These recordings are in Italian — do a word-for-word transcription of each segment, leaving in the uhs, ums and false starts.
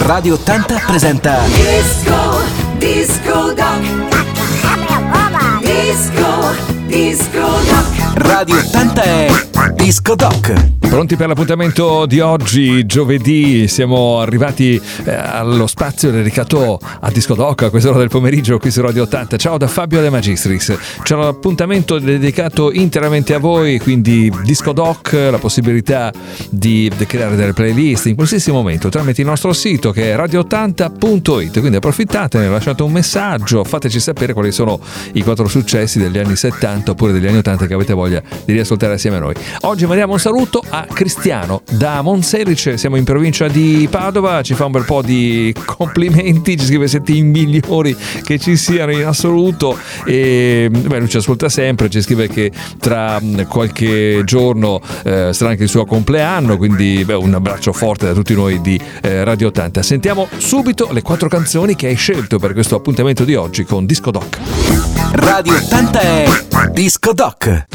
Radio ottanta presenta Disco, Disco Doc. Disco, Disco Doc. Radio ottanta è Disco Doc. Pronti per l'appuntamento di oggi, giovedì? Siamo arrivati eh, allo spazio dedicato a Disco Doc a quest'ora del pomeriggio qui su Radio ottanta. Ciao da Fabio De Magistris. C'è l'appuntamento dedicato interamente a voi, quindi Disco Doc, la possibilità di creare delle playlist in qualsiasi momento tramite il nostro sito che è radio ottanta punto it. Quindi approfittatene, lasciate un messaggio, fateci sapere quali sono i quattro successi degli anni settanta oppure degli anni ottanta che avete voglia di riascoltare assieme a noi. Oggi mandiamo un saluto a Cristiano da Monselice, siamo in provincia di Padova, ci fa un bel po' di complimenti, ci scrive siete i migliori che ci siano in assoluto e beh, lui ci ascolta sempre, ci scrive che tra qualche giorno eh, sarà anche il suo compleanno, quindi beh, un abbraccio forte da tutti noi di eh, Radio ottanta. Sentiamo subito le quattro canzoni che hai scelto per questo appuntamento di oggi con Disco Doc. Radio ottanta è Disco Doc.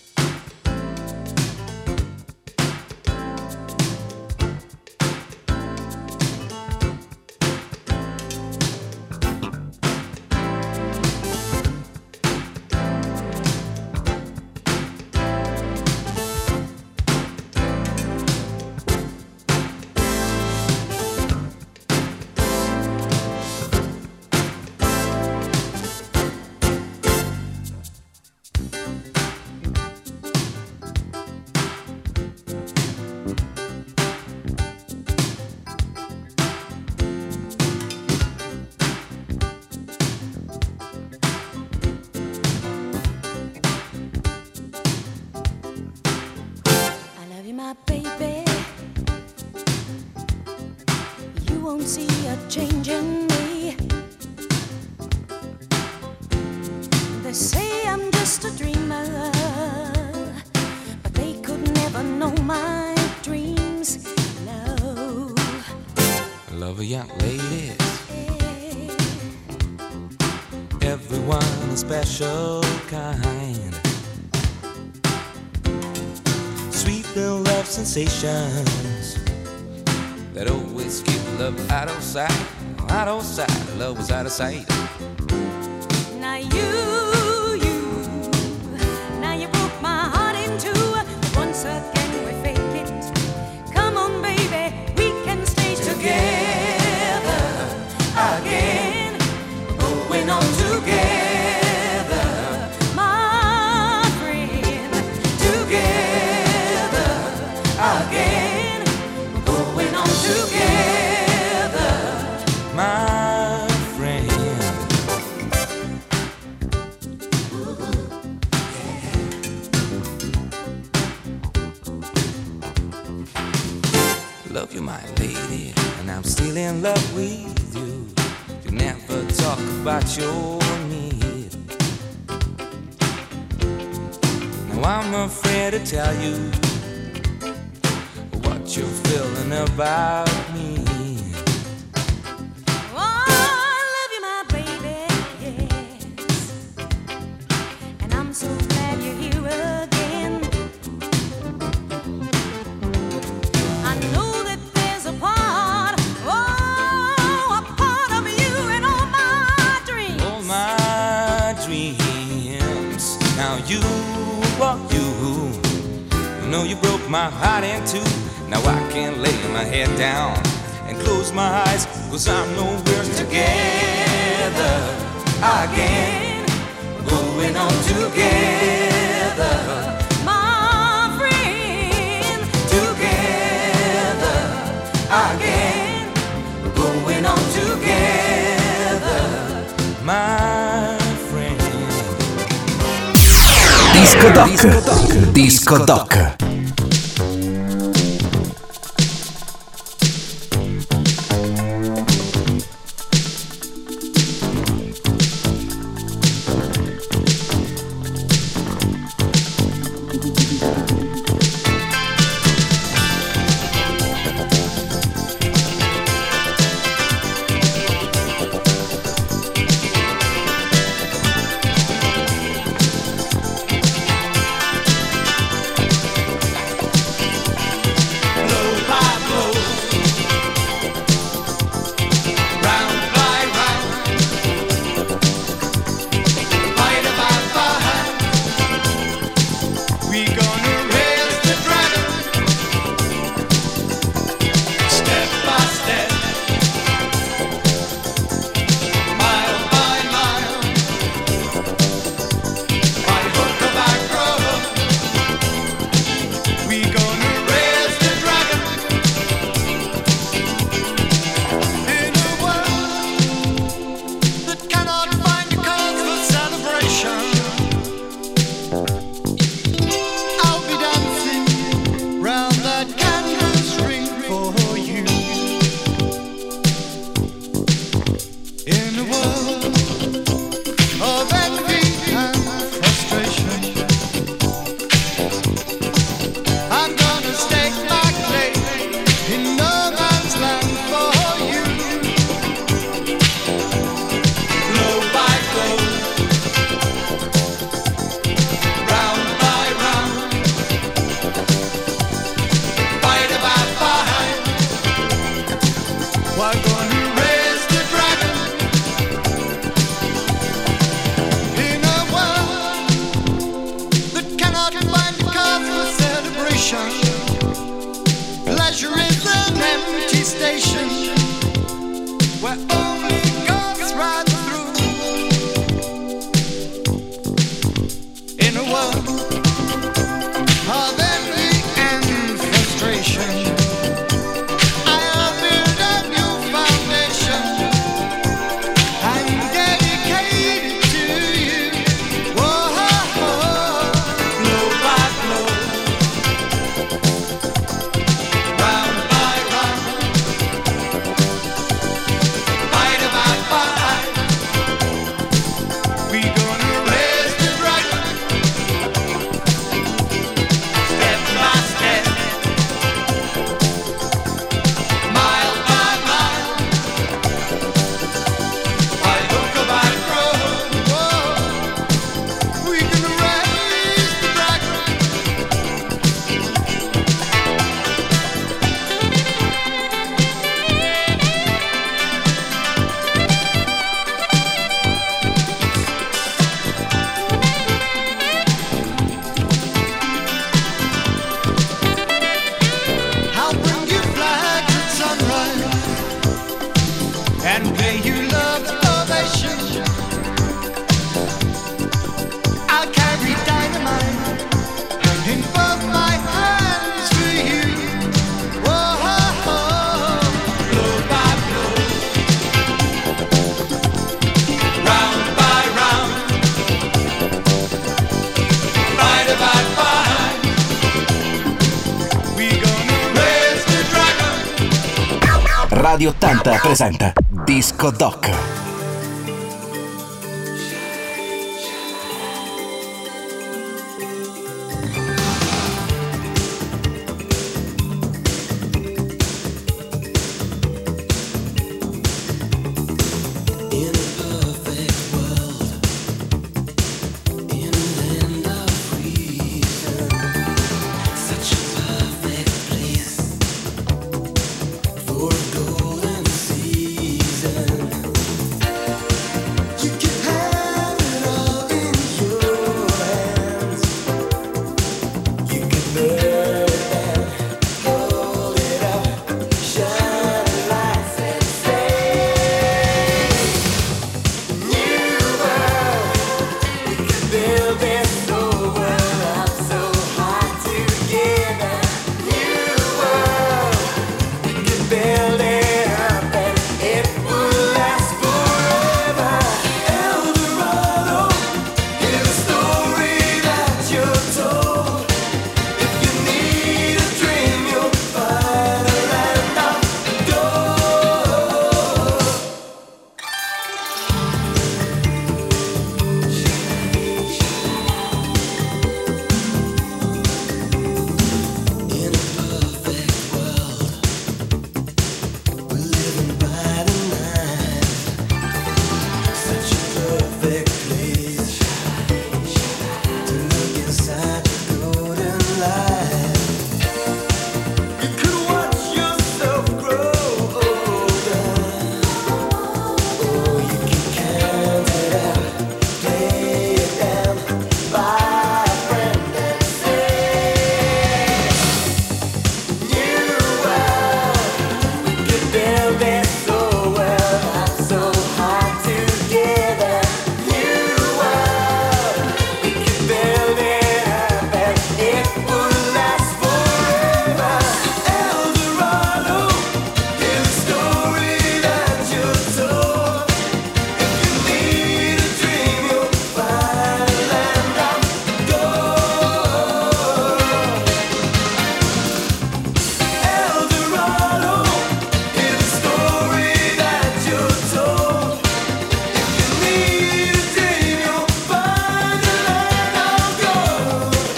My baby, you won't see a change in me. They say I'm just a dreamer, but they could never know my dreams. No, I love a young lady, everyone a special kind. Sweet little love sensations that always keep love out of sight, out of sight. Love was out of sight. Now you, you, now you broke my heart in two. Once again we fake it. Come on, baby, we can stay together again. Going on together. Again, going on together, my friend. Love you, my lady, and I'm still in love with you. You never talk about your need. Now I'm afraid to tell you what you're feeling about me. Oh, I love you, my baby, yes. And I'm so glad you're here again. I know that there's a part, oh, a part of you in all my dreams. All my dreams. Now you, what you, you know you broke my heart in two. Now I can't lay my head down and close my eyes, 'cause I know we're together again, going on together, My friend, together again, going on together, my friend. Disco Doc. Disco Doc. station where only God's right through. In a world of envy and frustration, I'll build a new foundation. I'm dedicated to you. Whoa, blow by blow, round by round, bite by bite, we gonna raise the dragon, step by step, mile by mile, by hook or by crook. Whoa, we gonna raise the dragon. I'll bring you flags at sunrise and pay you love ovation. I'll carry dynamite in both my hands for you. Whoa, blow by blow, round by round, bite by bite, we gonna raise the dragon. Radio ottanta presenta Disco Doc. In a perfect world, in a land of freedom, such a perfect place for a golden season. You can have it all in your hands. You can burn it down, hold it up, shine the lights and say, new world, we can build this old world up so high together. New world, we can build it up and it will last forever. El Dorado, hear the story that you're told. If you need a dream, you'll find a land of gold. In a perfect world, we're living by the night. Such a perfect place to look inside the golden light. You could watch yourself grow older, or you can count it out, play it down, buy a friend and say, new world, we could build this old world up so high together. New world, we could build it up and it will last forever. El Dorado, hear the story that you're told. If you need a dream, you'll find a land of gold. El Dorado, hear the story that you're told. If you need a dream, you'll find a land of gold.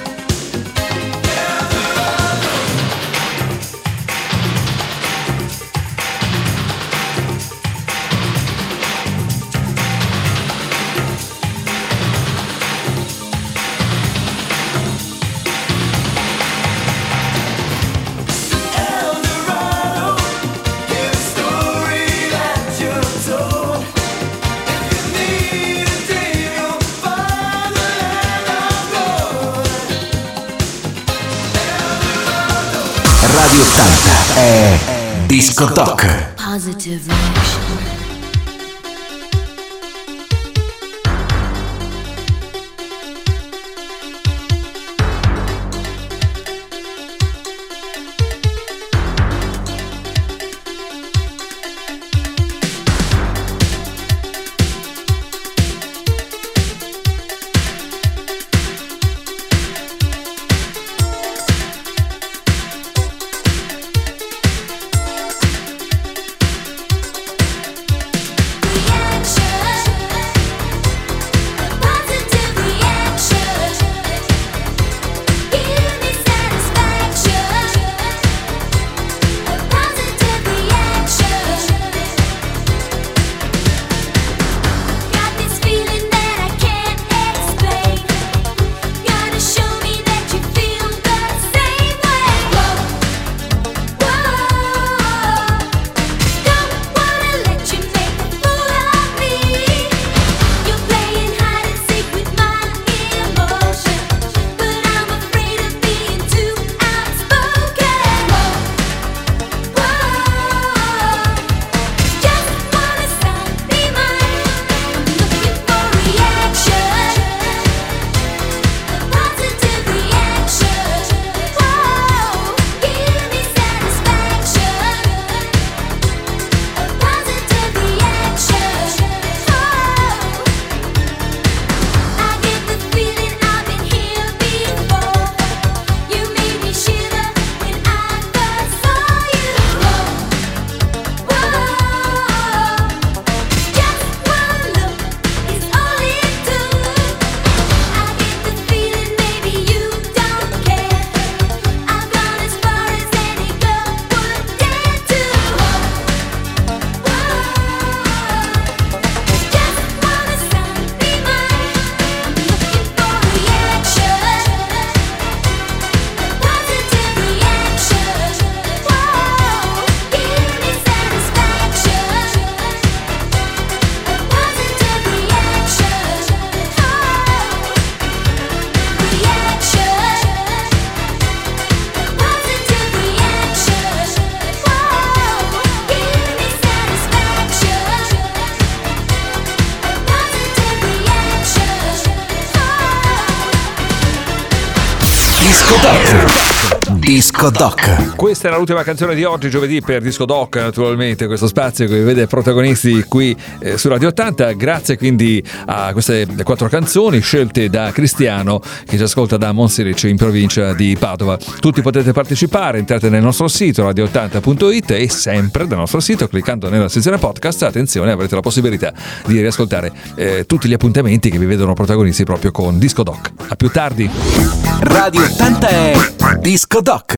El Dorado, hear the story that you're told. If you need a dream, you'll find a land of gold. Radio ottanta è Disco Doc. Positive reaction. Disco Doc. Disco Doc. Questa è l'ultima canzone di oggi, giovedì, per Disco Doc, naturalmente, questo spazio che vede protagonisti qui eh, su Radio ottanta. Grazie quindi a queste quattro canzoni scelte da Cristiano, che ci ascolta da Monselice in provincia di Padova. Tutti potete partecipare, entrate nel nostro sito radio ottanta punto it e sempre dal nostro sito, cliccando nella sezione podcast, attenzione, avrete la possibilità di riascoltare eh, tutti gli appuntamenti che vi vedono protagonisti proprio con Disco Doc. A più tardi. Radio ottanta è Disco Doc.